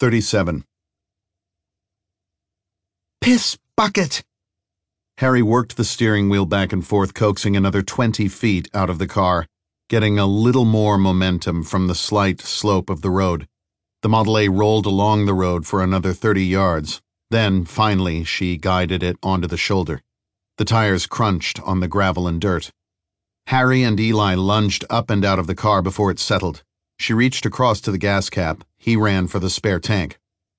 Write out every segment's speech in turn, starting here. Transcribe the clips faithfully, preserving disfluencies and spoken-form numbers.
thirty-seven. Piss bucket! Harry worked the steering wheel back and forth, coaxing another twenty feet out of the car, getting a little more momentum from the slight slope of the road. The Model A rolled along the road for another thirty yards. Then, finally, she guided it onto the shoulder. The tires crunched on the gravel and dirt. Harry and Eli lunged up and out of the car before it settled. She reached across to the gas cap. He ran for the spare tank.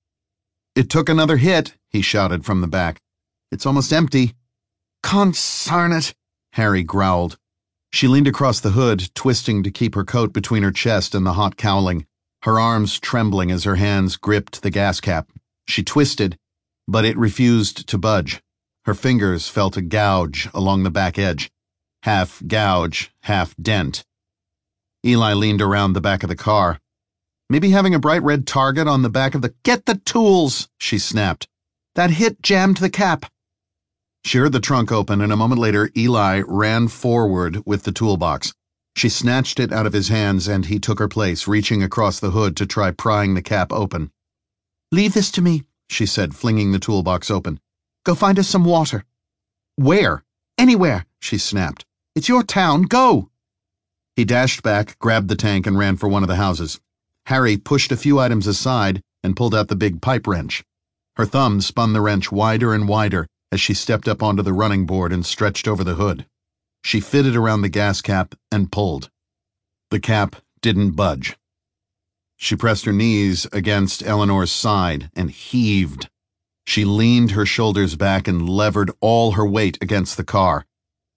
"It took another hit," he shouted from the back. "It's almost empty." "Consarn it," Harry growled. She leaned across the hood, twisting to keep her coat between her chest and the hot cowling, her arms trembling as her hands gripped the gas cap. She twisted, but it refused to budge. Her fingers felt a gouge along the back edge. Half gouge, half dent. Eli leaned around the back of the car. Maybe having a bright red target on the back of the— "Get the tools," she snapped. "That hit jammed the cap." She heard the trunk open, and a moment later, Eli ran forward with the toolbox. She snatched it out of his hands, and he took her place, reaching across the hood to try prying the cap open. "Leave this to me," she said, flinging the toolbox open. "Go find us some water." "Where?" "Anywhere," she snapped. "It's your town. Go!" He dashed back, grabbed the tank, and ran for one of the houses. Harry pushed a few items aside and pulled out the big pipe wrench. Her thumb spun the wrench wider and wider as she stepped up onto the running board and stretched over the hood. She fitted around the gas cap and pulled. The cap didn't budge. She pressed her knees against Eleanor's side and heaved. She leaned her shoulders back and levered all her weight against the car.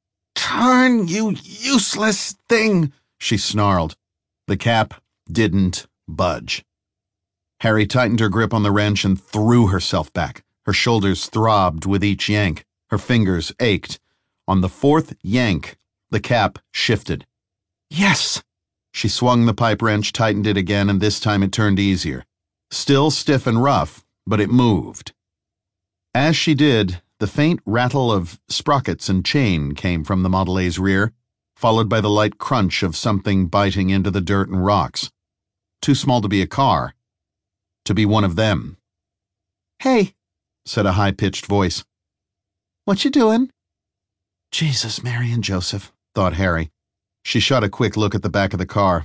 "Turn, you useless thing," she snarled. The cap didn't budge. Harry tightened her grip on the wrench and threw herself back. Her shoulders throbbed with each yank. Her fingers ached. On the fourth yank, the cap shifted. "Yes!" She swung the pipe wrench, tightened it again, and this time it turned easier. Still stiff and rough, but it moved. As she did, the faint rattle of sprockets and chain came from the Model A's rear, followed by the light crunch of something biting into the dirt and rocks. Too small to be a car. To be one of them. "Hey," said a high-pitched voice. "What you doing?" Jesus, Mary and Joseph, thought Harry. She shot a quick look at the back of the car.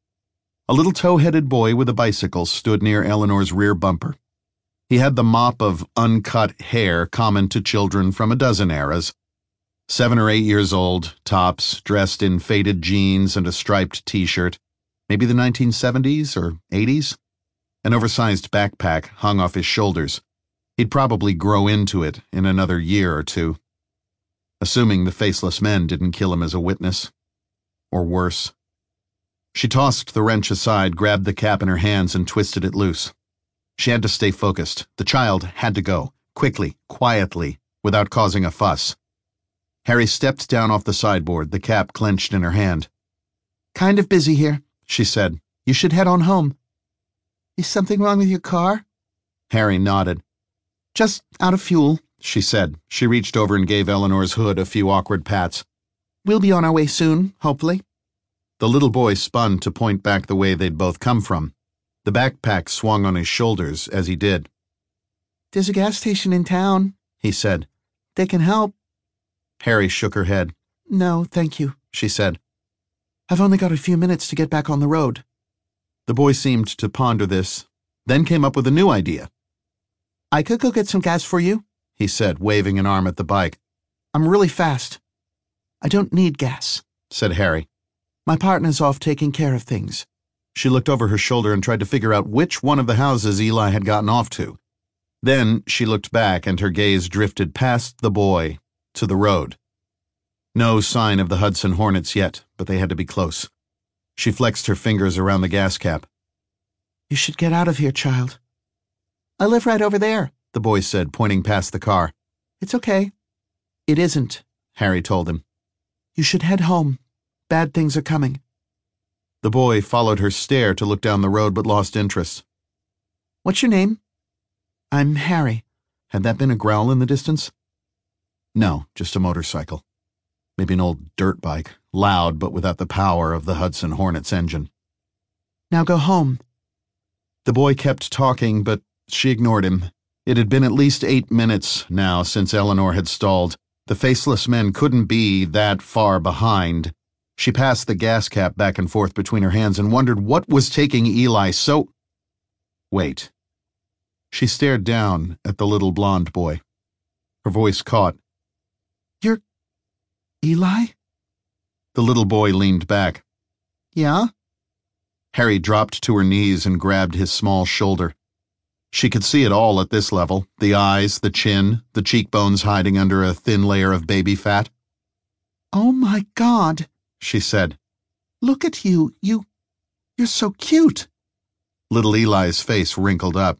A little tow-headed boy with a bicycle stood near Eleanor's rear bumper. He had the mop of uncut hair common to children from a dozen eras. Seven or eight years old, tops, dressed in faded jeans and a striped t-shirt. Maybe the nineteen seventies or eighties? An oversized backpack hung off his shoulders. He'd probably grow into it in another year or two. Assuming the faceless men didn't kill him as a witness. Or worse. She tossed the wrench aside, grabbed the cap in her hands, and twisted it loose. She had to stay focused. The child had to go, quickly, quietly, without causing a fuss. Harry stepped down off the sideboard, the cap clenched in her hand. "Kind of busy here," she said. "You should head on home." "Is something wrong with your car?" Harry nodded. "Just out of fuel," she said. She reached over and gave Eleanor's hood a few awkward pats. "We'll be on our way soon, hopefully." The little boy spun to point back the way they'd both come from. The backpack swung on his shoulders as he did. "There's a gas station in town," he said. "They can help." Harry shook her head. "No, thank you," she said. "I've only got a few minutes to get back on the road." The boy seemed to ponder this, then came up with a new idea. "I could go get some gas for you," he said, waving an arm at the bike. "I'm really fast." "I don't need gas," said Harry. "My partner's off taking care of things." She looked over her shoulder and tried to figure out which one of the houses Eli had gotten off to. Then she looked back and her gaze drifted past the boy to the road. No sign of the Hudson Hornets yet, but they had to be close. She flexed her fingers around the gas cap. "You should get out of here, child." "I live right over there," the boy said, pointing past the car. "It's okay." "It isn't," Harry told him. "You should head home. Bad things are coming." The boy followed her stare to look down the road but lost interest. "What's your name?" "I'm Harry." Had that been a growl in the distance? No, just a motorcycle. Maybe an old dirt bike, loud but without the power of the Hudson Hornet's engine. "Now go home." The boy kept talking, but she ignored him. It had been at least eight minutes now since Eleanor had stalled. The faceless men couldn't be that far behind. She passed the gas cap back and forth between her hands and wondered what was taking Eli so... Wait. She stared down at the little blonde boy. Her voice caught. You're... Eli? The little boy leaned back. Yeah? Harry dropped to her knees and grabbed his small shoulder. She could see it all at this level, the eyes, the chin, the cheekbones hiding under a thin layer of baby fat. Oh my God, she said. Look at you. You... You're so cute. Little Eli's face wrinkled up.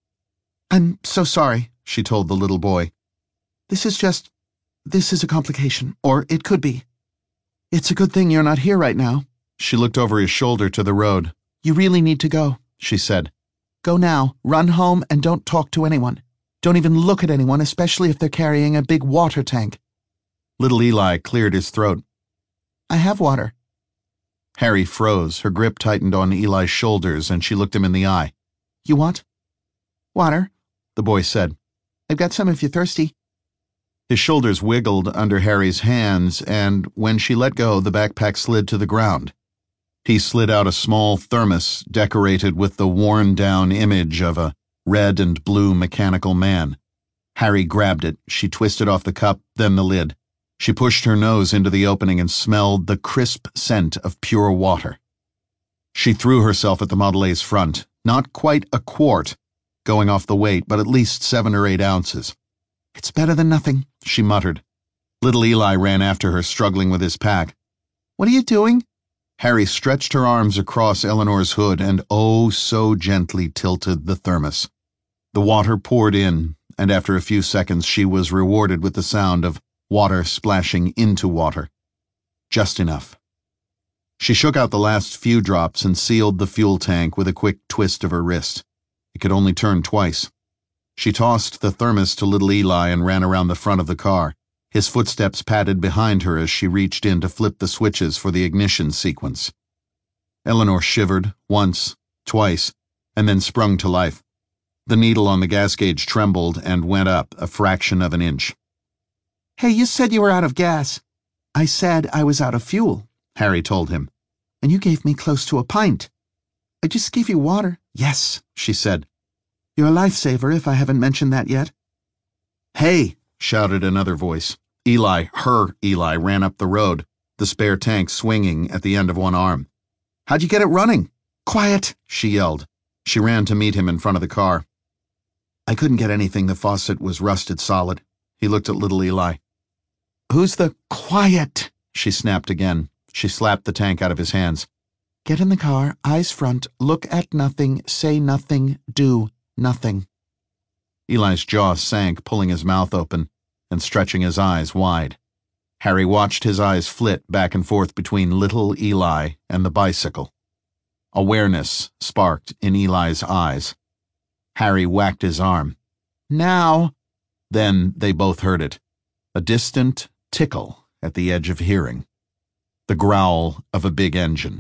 I'm so sorry, she told the little boy. This is just... This is a complication, or it could be. It's a good thing you're not here right now. She looked over his shoulder to the road. You really need to go, she said. Go now, run home, and don't talk to anyone. Don't even look at anyone, especially if they're carrying a big water tank. Little Eli cleared his throat. I have water. Harry froze. Her grip tightened on Eli's shoulders, and she looked him in the eye. You want? Water, the boy said. I've got some if you're thirsty. His shoulders wiggled under Harry's hands, and when she let go, the backpack slid to the ground. He slid out a small thermos decorated with the worn-down image of a red and blue mechanical man. Harry grabbed it. She twisted off the cup, then the lid. She pushed her nose into the opening and smelled the crisp scent of pure water. She threw herself at the Model A's front, not quite a quart, going off the weight, but at least seven or eight ounces. It's better than nothing, she muttered. Little Eli ran after her, struggling with his pack. What are you doing? Harry stretched her arms across Eleanor's hood and oh so gently tilted the thermos. The water poured in, and after a few seconds she was rewarded with the sound of water splashing into water. Just enough. She shook out the last few drops and sealed the fuel tank with a quick twist of her wrist. It could only turn twice. She tossed the thermos to little Eli and ran around the front of the car. His footsteps padded behind her as she reached in to flip the switches for the ignition sequence. Eleanor shivered, once, twice, and then sprung to life. The needle on the gas gauge trembled and went up a fraction of an inch. Hey, you said you were out of gas. I said I was out of fuel, Harry told him. And you gave me close to a pint. I just gave you water. Yes, she said. You're a lifesaver if I haven't mentioned that yet. Hey, shouted another voice. Eli, her Eli, ran up the road, the spare tank swinging at the end of one arm. How'd you get it running? Quiet, she yelled. She ran to meet him in front of the car. I couldn't get anything. The faucet was rusted solid. He looked at little Eli. Who's the... Quiet, she snapped again. She slapped the tank out of his hands. Get in the car, eyes front, look at nothing, say nothing, do nothing. Eli's jaw sank, pulling his mouth open and stretching his eyes wide. Harry watched his eyes flit back and forth between little Eli and the bicycle. Awareness sparked in Eli's eyes. Harry whacked his arm. Now. Then they both heard it. A distant tickle at the edge of hearing. The growl of a big engine.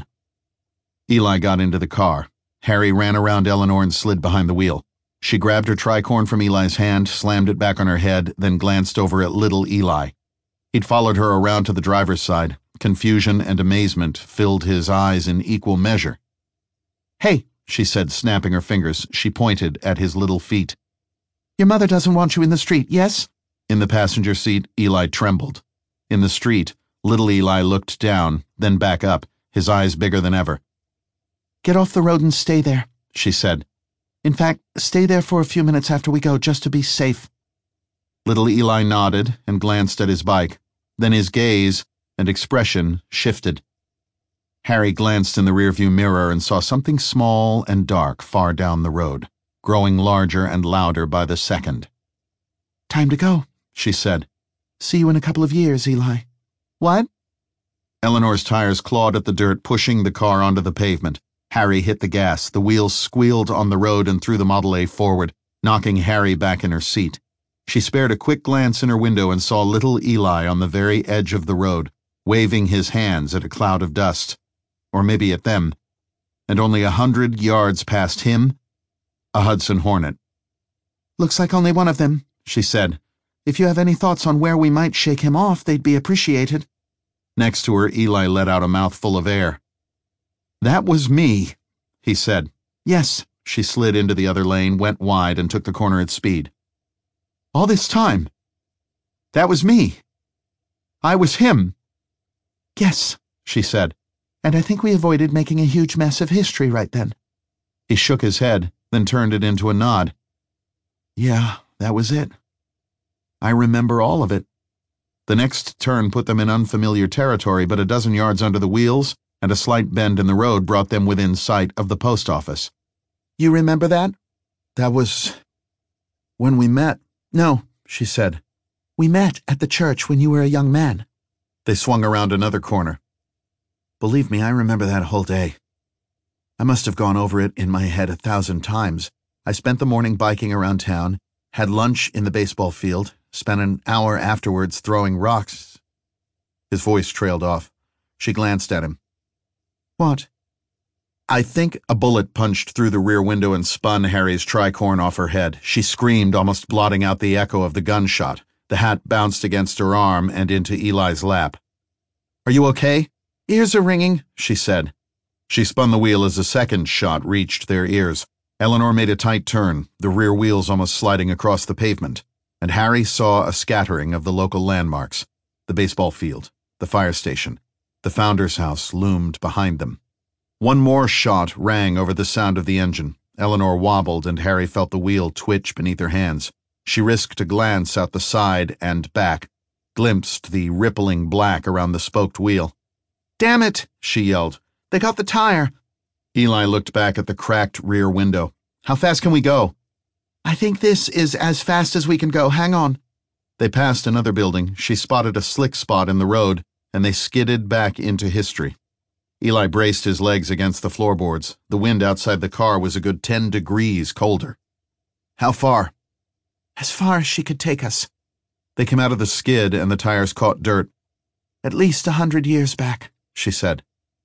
Eli got into the car. Harry ran around Eleanor and slid behind the wheel. She grabbed her tricorn from Eli's hand, slammed it back on her head, then glanced over at little Eli. He'd followed her around to the driver's side. Confusion and amazement filled his eyes in equal measure. Hey, she said, snapping her fingers. She pointed at his little feet. Your mother doesn't want you in the street, yes? In the passenger seat, Eli trembled. In the street, little Eli looked down, then back up, his eyes bigger than ever. Get off the road and stay there, she said. In fact, stay there for a few minutes after we go, just to be safe. Little Eli nodded and glanced at his bike. Then his gaze and expression shifted. Harry glanced in the rearview mirror and saw something small and dark far down the road, growing larger and louder by the second. Time to go, she said. See you in a couple of years, Eli. What? Eleanor's tires clawed at the dirt, pushing the car onto the pavement. Harry hit the gas. The wheels squealed on the road and threw the Model A forward, knocking Harry back in her seat. She spared a quick glance in her window and saw little Eli on the very edge of the road, waving his hands at a cloud of dust, or maybe at them. And only a hundred yards past him, a Hudson Hornet. Looks like only one of them, she said. If you have any thoughts on where we might shake him off, they'd be appreciated. Next to her, Eli let out a mouthful of air. That was me, he said. Yes. She slid into the other lane, went wide, and took the corner at speed. All this time? That was me. I was him. Yes, she said. And I think we avoided making a huge mess of history right then. He shook his head, then turned it into a nod. Yeah, that was it. I remember all of it. The next turn put them in unfamiliar territory, but a dozen yards under the wheels and a slight bend in the road brought them within sight of the post office. You remember that? That was when we met. No, she said. We met at the church when you were a young man. They swung around another corner. Believe me, I remember that whole day. I must have gone over it in my head a thousand times. I spent the morning biking around town, had lunch in the baseball field, spent an hour afterwards throwing rocks. His voice trailed off. She glanced at him. What? I think a bullet punched through the rear window and spun Harry's tricorn off her head. She screamed, almost blotting out the echo of the gunshot. The hat bounced against her arm and into Eli's lap. Are you okay? Ears are ringing, she said. She spun the wheel as a second shot reached their ears. Eleanor made a tight turn, the rear wheels almost sliding across the pavement, and Harry saw a scattering of the local landmarks. The baseball field, the fire station, the Founder's house loomed behind them. One more shot rang over the sound of the engine. Eleanor wobbled, and Harry felt the wheel twitch beneath her hands. She risked a glance out the side and back, glimpsed the rippling black around the spoked wheel. Damn it, she yelled. They got the tire. Eli looked back at the cracked rear window. How fast can we go? I think this is as fast as we can go. Hang on. They passed another building. She spotted a slick spot in the road, and they skidded back into history. Eli braced his legs against the floorboards. The wind outside the car was a good ten degrees colder. How far? As far as she could take us. They came out of the skid, and the tires caught dirt. At least a hundred years back, she said.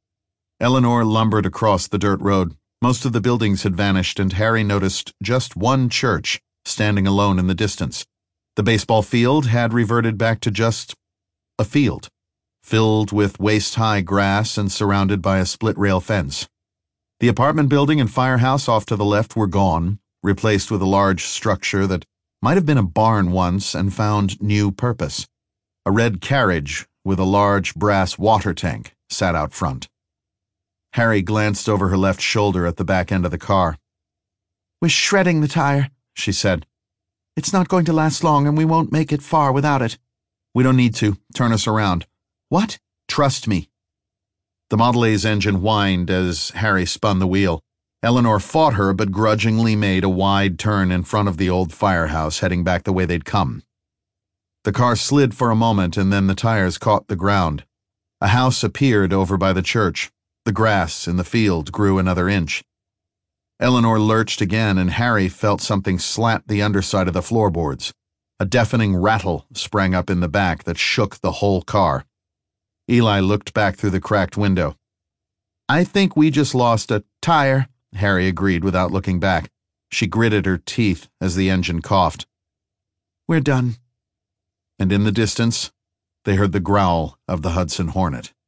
Eleanor lumbered across the dirt road. Most of the buildings had vanished, and Harry noticed just one church standing alone in the distance. The baseball field had reverted back to just a field, filled with waist-high grass and surrounded by a split-rail fence. The apartment building and firehouse off to the left were gone, replaced with a large structure that might have been a barn once and found new purpose. A red carriage with a large brass water tank sat out front. Harry glanced over her left shoulder at the back end of the car. We're shredding the tire, she said. It's not going to last long, and we won't make it far without it. We don't need to. Turn us around. What? Trust me. The Model A's engine whined as Harry spun the wheel. Eleanor fought her, but grudgingly made a wide turn in front of the old firehouse, heading back the way they'd come. The car slid for a moment, and then the tires caught the ground. A house appeared over by the church. The grass in the field grew another inch. Eleanor lurched again, and Harry felt something slap the underside of the floorboards. A deafening rattle sprang up in the back that shook the whole car. Eli looked back through the cracked window. I think we just lost a tire, Harry agreed without looking back. She gritted her teeth as the engine coughed. We're done. And in the distance, they heard the growl of the Hudson Hornet.